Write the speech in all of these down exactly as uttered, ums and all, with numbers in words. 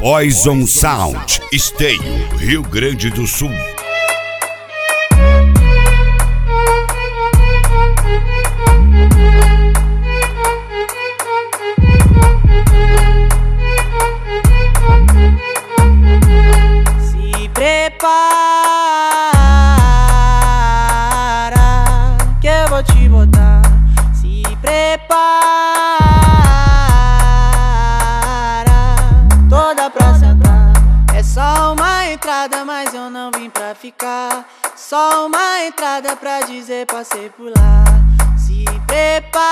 Poison Sound, Esteio, Rio Grande do Sul. Se prepara que eu vou te botar. Se prepara toda pra sentar. É só uma entrada, mas eu não vim pra ficar. Só uma entrada pra dizer passei por lá. Se prepara,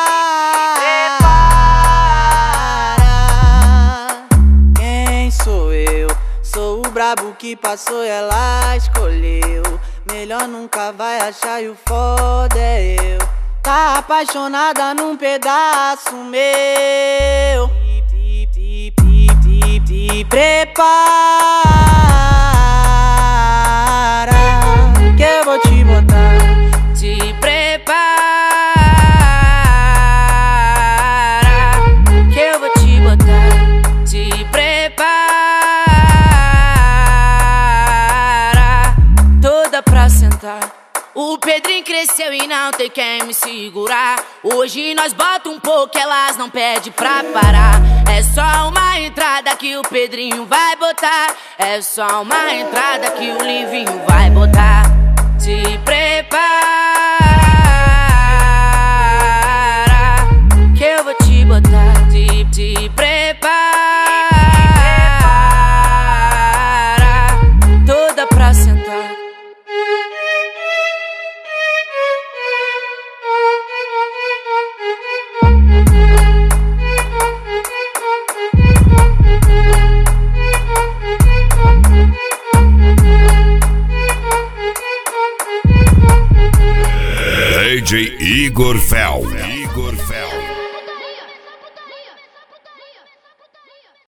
quem sou eu? Sou o brabo que passou e ela escolheu. Melhor nunca vai achar e o foda é eu. Tá apaixonada num pedaço meu. Te, te, te, te, te prepara que eu vou te botar. Te prepara que eu vou te botar. Te prepara toda pra sentar. O Pedrinho cresceu e não tem quem me segurar. Hoje nós bota um pouco, elas não pedem pra parar. É só uma entrada que o Pedrinho vai botar. É só uma entrada que o Livinho vai botar. Te prepara que eu vou te botar. Te, te prepara toda pra sentar. D J Igor Fel. Igor Fel.